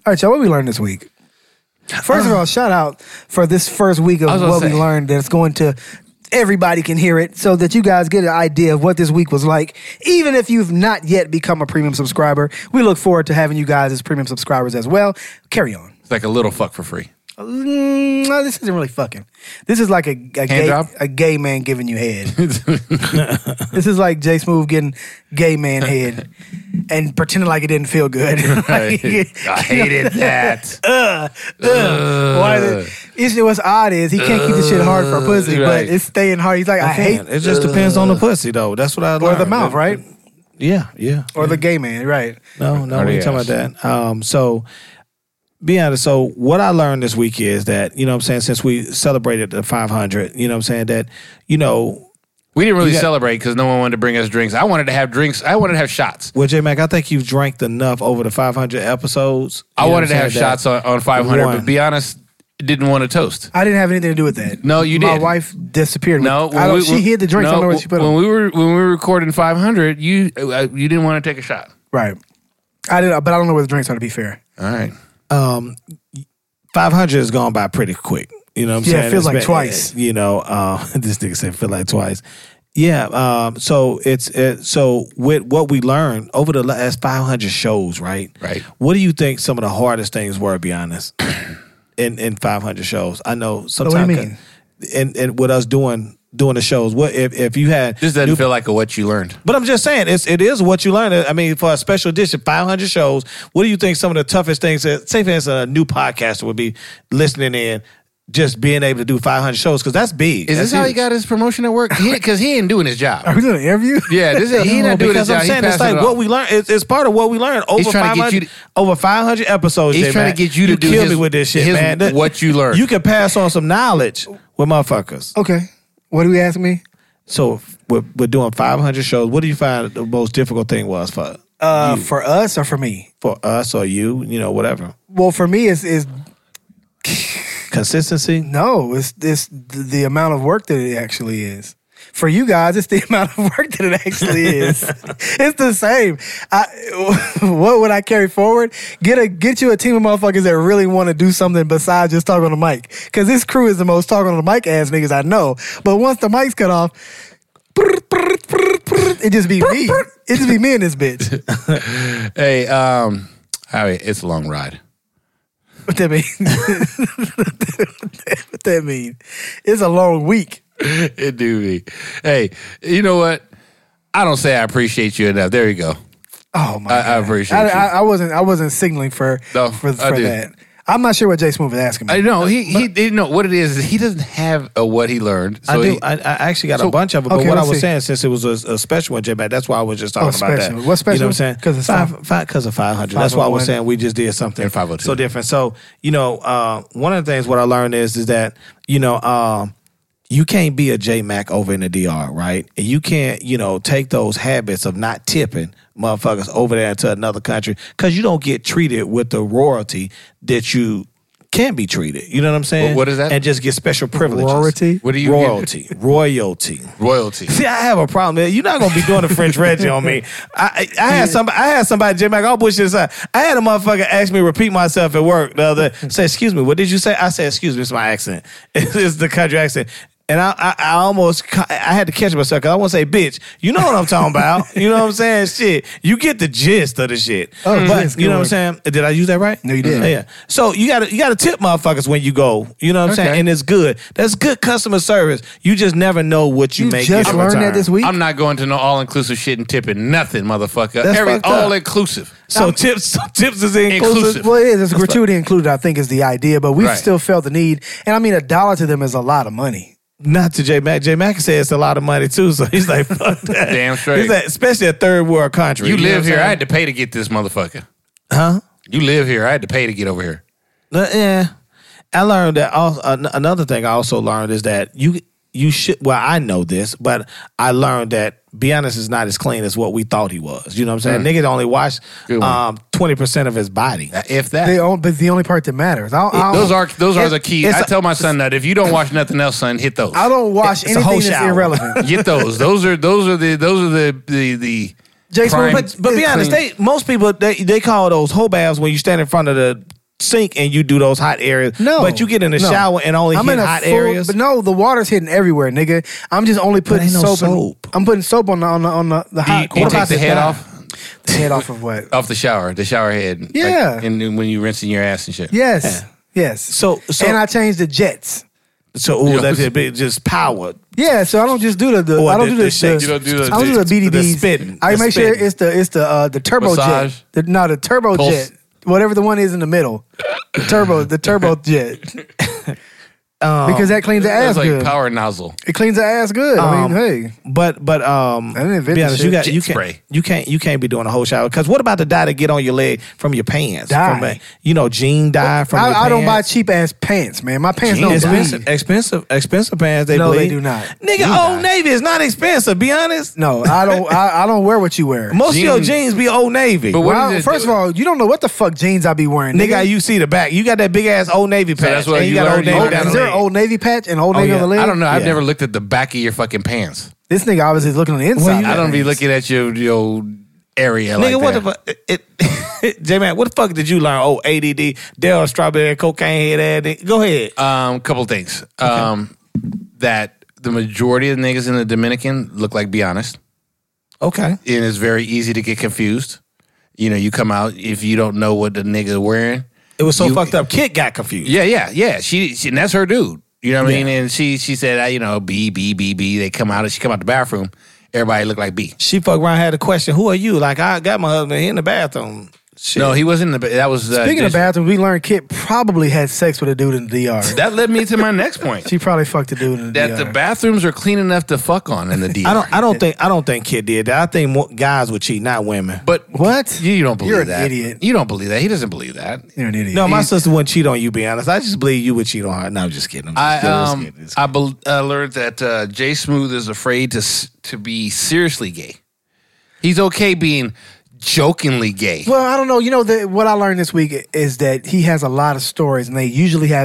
All right, y'all, what we learned this week? First of all, shout out for this first week of what we learned that's going to... Everybody can hear it so that you guys get an idea of what this week was like. Even if you've not yet become a premium subscriber, we look forward to having you guys as premium subscribers as well. Carry on. It's like a little fuck for free. No, this isn't really fucking. This is like a gay man giving you head. This is like Jay Smooth getting gay man head and pretending like it didn't feel good. I hated that. What's odd is he can't keep the shit hard for pussy, but it's staying hard. He's like, I hate. It just depends on the pussy, though. That's what I learned. Or the mouth, right? Yeah. Or the gay man, right? No, we ain't talking about that. So, be honest. So, what I learned this week is that, you know what I'm saying, since we celebrated the 500, you know what I'm saying, that, you know, we didn't really celebrate because no one wanted to bring us drinks. I wanted to have drinks. I wanted to have shots. Well, J-Mac, I think you've drank enough over the 500 episodes. I wanted to have shots on 500, but be honest, didn't want to toast. I didn't have anything to do with that. No, you did. My wife disappeared. No, she hid the drinks. I don't know where she put them. When we were recording 500, you didn't want to take a shot. Right. I did, but I don't know where the drinks are, to be fair. All right. 500 has gone by pretty quick. You know what I'm saying? Yeah, it feels like twice. You know, this nigga said feel like twice. Yeah. So so with what we learned over the last 500 shows, right? Right. What do you think some of the hardest things were? Be honest. In 500 shows, I know sometimes. What do you mean? And with us doing the shows, what if you had this doesn't feel like what you learned. But I'm just saying, it is what you learned. I mean, for a special edition, 500 shows. What do you think some of the toughest things that, say for instance, a new podcaster would be listening in? Just being able to do 500 shows, because that's big. Is this how he got his promotion at work? Because he ain't doing his job. Are we doing an interview? Yeah, he not doing his job. I'm saying it's like what we learned. It's part of what we learned over 500 episodes. He's trying to get you to do kill me with this shit, man. What you learned. You can pass on some knowledge with motherfuckers. Okay. What do we ask me? So we're doing 500 shows. What do you find the most difficult thing was for for us or for me? For us or you, whatever. Well, for me, it's consistency? No, it's the amount of work that it actually is. For you guys, it's the amount of work that it actually is. It's the same. What would I carry forward? Get you a team of motherfuckers that really want to do something besides just talk on the mic. Because this crew is the most talk on the mic ass niggas I know. But once the mic's cut off, it just be me. It just be me and this bitch. Hey, Howie, it's a long ride. What that mean? What that mean? It's a long week. It do be. Hey, you know what? I don't say I appreciate you enough. There you go. Oh my God. I appreciate you. I wasn't signaling for that. I'm not sure what Jay Smooth is asking me. I know he know what it is. He doesn't have what he learned. So I do. I actually got a bunch of it. But what I was saying, since it was a special one, J-Mac, that's why I was just talking about that. What's special? You know what I'm saying? Because of 500. That's why I was saying we just did something so different. So one of the things what I learned is that you can't be a J-Mac over in the DR, right? And you can't take those habits of not tipping motherfuckers over there into another country because you don't get treated with the royalty that you can be treated. You know what I'm saying? What is that? And just get special privileges. Royalty? What do you Royalty. See, I have a problem, man. You're not gonna be doing the French Reggie on me. I had somebody, J-Mac, I'll push this aside. I had a motherfucker ask me to repeat myself at work the other day. Say, excuse me, what did you say? I said, excuse me, it's my accent. It's the country accent. And I had to catch myself because I want to say, bitch, you know what I'm talking about. You know what I'm saying? Shit. You get the gist of the shit. Oh, but you know what I'm saying? Did I use that right? No, you did. Yeah. So you gotta tip motherfuckers when you go. You know what I'm saying? And it's good. That's good customer service. You just never know what you make. Just learned that this week? I'm not going to no all-inclusive shit and tipping nothing, motherfucker. That's all-inclusive. So tips is inclusive. Well, it is. It's gratuity included, I think, is the idea. But we've still felt the need. And I mean, $1 to them is a lot of money. Not to J-Mac. J-Mac said it's a lot of money too, so he's like, fuck that. Damn straight. He's like, especially a third world country. You live here. I had to pay to get this motherfucker. Huh? You live here. I had to pay to get over here. Yeah. I learned that another thing I also learned is that you should, well, I know this, but I learned that Beyonce is not as clean as what we thought he was. You know what I'm saying? Nigga only washed 20% of his body. If that. But the only part that matters. Those are the key. I tell my son that if you don't wash nothing else, son, hit those. I don't wash anything that's irrelevant. Get those. Those are the But be honest, most people they call those whole baths when you stand in front of the sink and you do those hot areas. No, but you get in the shower and only hit hot areas. But no, the water's hitting everywhere, nigga. I'm just only putting soap. I'm putting soap on the hot. You take the head off. The head off of what? Off the shower head. Yeah, like, and when you rinsing your ass and shit. Yes, yes. So and I changed the jets. So that's just powered. Yeah, so I don't just do the I don't do the shake. You don't do the I don't do the BDBs. The spitting. I make sure it's the turbo jet. The turbo jet. Whatever the one is in the middle. The turbo jet. Because that cleans the ass like good. Power nozzle. It cleans the ass good. I mean, hey. But I didn't invent be honest, you can't be doing a whole shower. Because what about the dye that get on your leg from your pants? Dye. From jean dye from your pants? I don't buy cheap ass pants, man. My pants don't bleed. Expensive pants. They bleed. No, they do not. Nigga, Old Navy is not expensive. Be honest. No, I don't. I don't wear what you wear. Most of your jeans be Old Navy. But first of all, you don't know what the fuck jeans I be wearing, nigga. You see the back. You got that big ass Old Navy patch. That's what you got. Is there an Old Navy patch and Old Navy on the leg? I don't know. I've never looked at the back of your fucking pants. This nigga obviously is looking on the inside. I don't be looking at your area nigga, like that. What the fuck? J-Man, what the fuck did you learn? Oh, ADD, Dell, strawberry, cocaine head ass. Go ahead. Couple things. That the majority of the niggas in the Dominican look like Be Honest. Okay. And it's very easy to get confused. You come out, if you don't know what the nigga wearing. It was so fucked up. Kid got confused. Yeah. She and that's her dude. You know what I mean? And she said, B. They come out and she come out the bathroom. Everybody look like B. She fucked around, had a question. Who are you? Like, I got my husband in the bathroom. Shit. No, he wasn't in the. That was speaking of bathrooms. We learned Kit probably had sex with a dude in the DR. That led me to my next point. She probably fucked a dude in the DR. That the bathrooms are clean enough to fuck on in the DR. I don't think Kit did that. I think more guys would cheat, not women. But what? You don't believe that? You're an idiot. You don't believe that. He doesn't believe that. You're an idiot. No, my sister wouldn't cheat on you. Be honest. I just believe you would cheat on her. No, I'm just kidding. I learned that Jay Smooth is afraid to be seriously gay. He's okay being jokingly gay. Well, I don't know. What I learned this week is that he has a lot of stories, and they usually have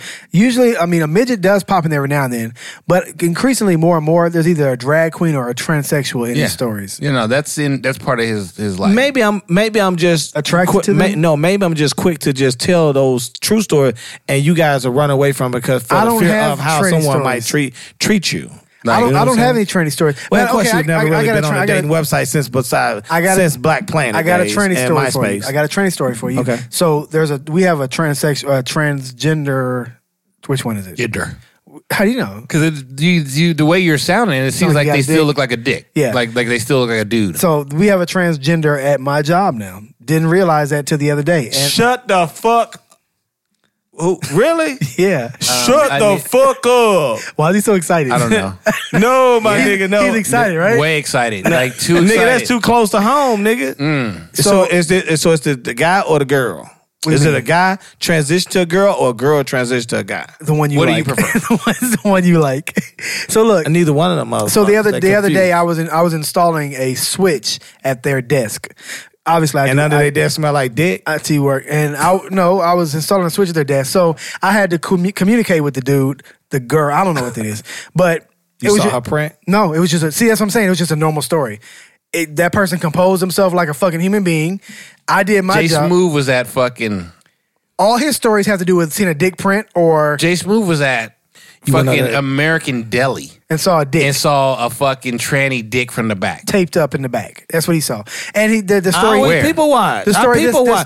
a midget does pop in there every now and then, but increasingly more and more, there's either a drag queen or a transsexual in his stories. That's part of his life. Maybe I'm just attracted to them? No, maybe I'm just quick to just tell those true stories, and you guys are running away from it because for the fear of how someone might treat you. Like, I don't have any tranny stories. Well, of course, you've never really been on a dating website since Black Planet. I got a tranny story for you. I got a tranny story for you. Okay. So we have a transgender. Which one is it? Gender. How do you know? Because the way you're sounding, it seems like they still look like a dick. Yeah. Like they still look like a dude. So we have a transgender at my job now. Didn't realize that till the other day. Shut the fuck. Who, really? Yeah. Shut the fuck up. Why is he so excited? I don't know. No, my nigga, no. He's excited, right? Way excited. Like too excited. Nigga, that's too close to home, nigga. So it's the guy or the girl? Is it a guy transition to a girl or a girl transition to a guy? The one you like. What do you prefer? the one you like. So look. And neither one of them. So the other day I was installing a switch at their desk. Obviously, under their desk smell like dick. IT work, and I was installing a switch at their desk, so I had to communicate with the dude, the girl. I don't know what it is, but you saw her print. No, it was just that's what I'm saying. It was just a normal story. That person composed himself like a fucking human being. I did my job. Jay Smooth was at fucking. All his stories have to do with seeing a dick print or. Jay Smooth was at fucking American Deli. And saw a dick. And saw a fucking tranny dick from the back. Taped up in the back. That's what he saw. And the story... Where? People watch. The story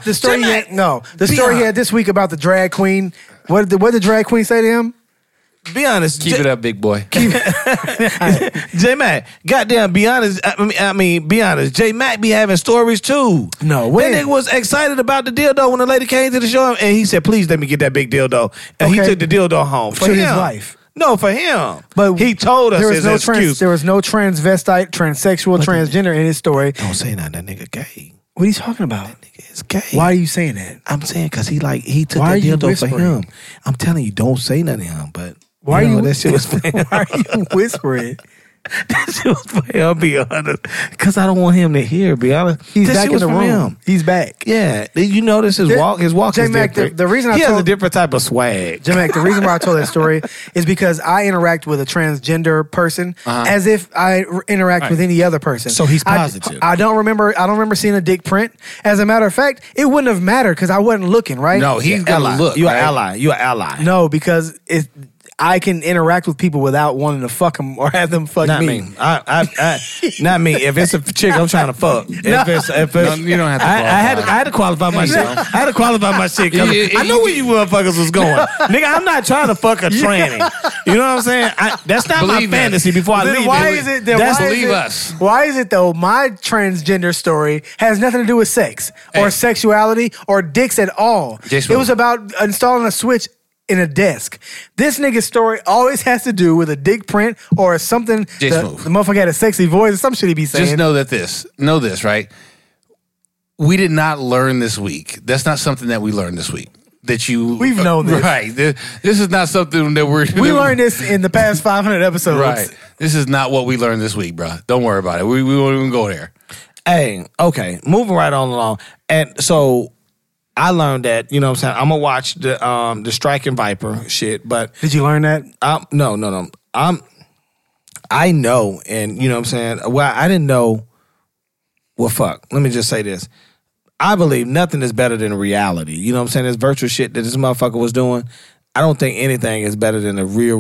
he had this week about the drag queen. What did the drag queen say to him? Be honest. Keep it up, big boy. J-Mac, goddamn, be honest. Be honest. J-Mac be having stories too. No, when? That nigga was excited about the dildo when the lady came to the show, and he said, please let me get that big dildo. And he took the dildo home. For his wife. No, for him. But he told us his excuse. There was no transvestite, transsexual, transgender in his story. Don't say nothing. That nigga gay. What are you talking about? That nigga is gay. Why are you saying that? I'm saying because he took that dildo for him. I'm telling you, don't say nothing to him. But why are you that shit was Why are you whispering? That shit was funny, I'll be honest. Because I don't want him to hear, be honest. He's That back shit in the was from room. him. He's back. Yeah. You notice his walk is J-Mac, different. the reason he has a different type of swag. J-Mac, the reason why I told that story is because I interact with a transgender person as if I interact with any other person. So he's positive. I don't remember seeing a dick print. As a matter of fact, it wouldn't have mattered because I wasn't looking, right? No, he's gonna look. You're right? an ally. You're an ally. No, because I can interact with people without wanting to fuck them or have them fuck Not me. me. Not me. If it's a chick I'm trying to fuck. If it's No, you don't have to I had to qualify my shit. I had to qualify my shit. 'Cause I know where you motherfuckers was going. Nigga, I'm not trying to fuck a tranny. You know what I'm saying? That's not Believe my us. fantasy before I Then leave. why is it? Then That's why is believe it- us. Why is it though? My transgender story has nothing to do with sex or Hey. sexuality or dicks at all. Jason. It was about installing a switch in a desk. This nigga's story always has to do with a dick print or something. The Jason. motherfucker had a sexy voice or some shit he be saying. Just know this, right? We did not learn this week. That's not something that we learned this week. We've known this. Right. This is not something that we learned this in the past 500 episodes. Right. This is not what we learned this week, bro. Don't worry about it. We won't even go there. Hey, okay. Moving right on along. And so I learned that, you know what I'm saying? I'm gonna watch the Striking Viper shit, but Did you learn that? no. I know, and you know what I'm saying? Well, I didn't know. Well, fuck. Let me just say this. I believe nothing is better than reality. You know what I'm saying? This virtual shit that this motherfucker was doing, I don't think anything is better than the real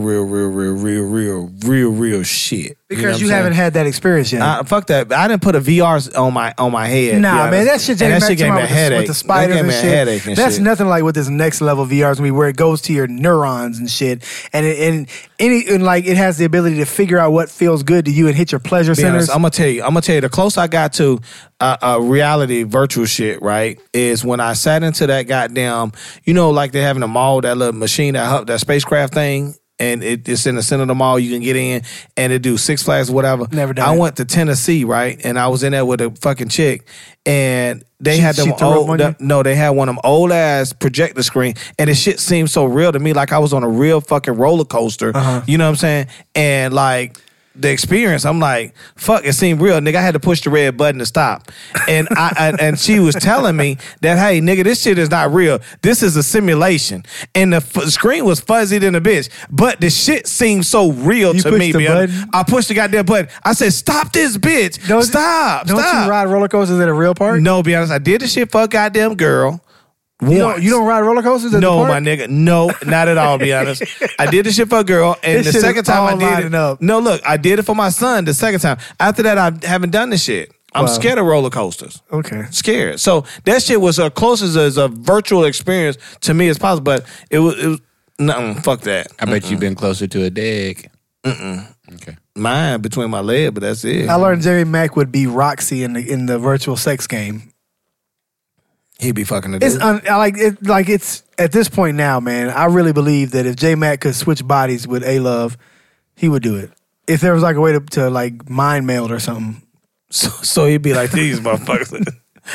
shit. Because you haven't had that experience yet. Fuck that. I didn't put a VR on my head. Nah, man, that shit And gave me a headache. With the spiders That gave and me a shit. headache and That's shit. nothing like what this next level VR is gonna be, where it goes to your neurons and shit, and it has the ability to figure out what feels good to you and hit your pleasure Be centers. honest, I'm gonna tell you. The closer I got to reality virtual shit, right, is when I sat into that goddamn, you know, like they have in the mall, that little machine, that spacecraft thing. And it's in the center of the mall. You can get in and it do Six Flags, whatever. Never done I it. went to Tennessee, right? And I was in there with a fucking chick. And they had them she threw up on you? they had one of them old ass projector screen. And the shit seemed so real to me, like I was on a real fucking roller coaster. You know what I'm saying? And like the experience, I'm like, fuck, it seemed real. Nigga, I had to push the red button to stop. And and she was telling me that, hey, nigga, this shit is not real. This is a simulation. And the screen was fuzzy than a bitch. But the shit seemed so real to pushed me, the man. button? I pushed the goddamn button. I said, stop this bitch. Stop. Don't you ride roller coasters at a real park? No, be honest, I did the shit for a goddamn girl. You don't ride roller coasters at the No, park? my nigga. No, not at all, be honest. I did the shit for a girl, and This the shit second is time I all did lining it. up. No, look, I did it for my son the second time. After that, I haven't done this shit. I'm Wow. scared of roller coasters. Okay. Scared. So that shit was as close as a virtual experience to me as possible, but it was nothing. Fuck that. I bet you've been closer to a dick. Okay. Mine between my legs, but that's it. I learned Jerry Mack would be Roxy in the virtual sex game. He'd be fucking the It's dude. it's at this point now, man. I really believe that if J Mac could switch bodies with A Love, he would do it. If there was like a way to like mind meld or something, So he'd be like these motherfuckers.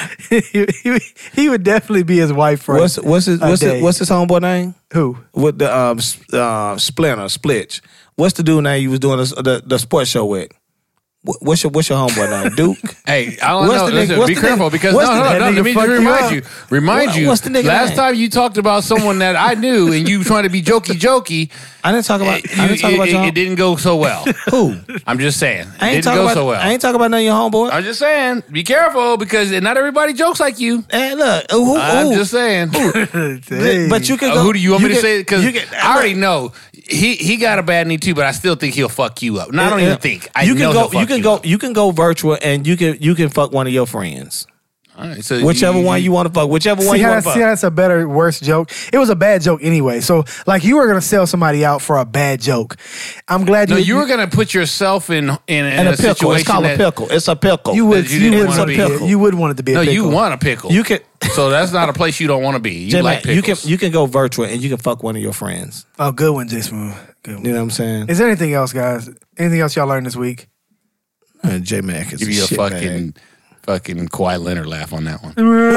he would definitely be his wife for What's his homeboy name? who? With the Splinter, Splitch. What's the dude name you was doing the sports show with? What's your homeboy name? Duke? Hey, I don't What's know. the nigga- Listen, what's be the careful nigga- because what's no. the Let nigga me fuck just you remind up? you. What's the nigga Last name? time you talked about someone that I knew and you trying to be jokey. I didn't talk about. It didn't go so well. Who? I'm just saying. I It ain't didn't talking go about. so well. I ain't talking about none of your homeboy. I'm just saying. Be careful because not everybody jokes like you. Hey, look. Who? I'm just saying. Hey. But you can go. Who do you want me to can- say? Because you can- I already know he got a bad knee too, but I still think he'll fuck you up. No, I don't even think. I you know can he'll go. fuck You can you go. up. You can go virtual, and you can fuck one of your friends. All right, so Whichever one you want to fuck. Whichever one See you how want to fuck. that's a better, worse joke? It was a bad joke anyway. So, like, you were going to sell somebody out for a bad joke. I'm glad No, you were gonna put yourself in And a a pickle. situation It's called a that pickle. It's a pickle. You would, that you you didn't would wanna want be. to be. You would want it to be a no, pickle. you want a pickle. You can. So that's not a place you don't want to be. You like pickles. you can go virtual and you can fuck one of your friends. Oh, good one, J Smooth. Good one. You know what I'm saying? Is there anything else, guys? Anything else y'all learned this week? J Mac is Give you a shit fucking Kawhi Leonard laugh on that one.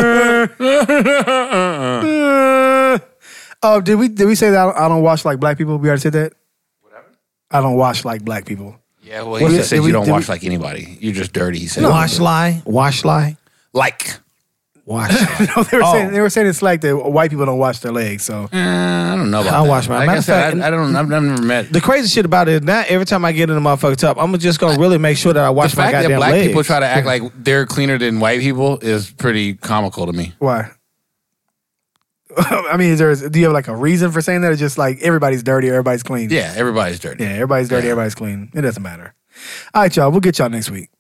Oh, did we say that I don't watch like black people? We already said that. Whatever. I don't watch like black people. Yeah, Yeah, well, he said you don't wash like anybody. You're just dirty. He said wash lie. Like. Wash. No, they were saying it's like the white people don't wash their legs. So I don't know about I that. wash my. Like I said, I've never met. The crazy shit about it is now every time I get in the motherfucking tub, I'm just gonna really make sure that I wash my goddamn legs. The fact that black people try to act like they're cleaner than white people is pretty comical to me. Why? I mean, do you have like a reason for saying that? Or just like everybody's dirty, everybody's clean? Yeah, everybody's dirty. Yeah, everybody's dirty, everybody's clean. It doesn't matter. All right, y'all. We'll get y'all next week.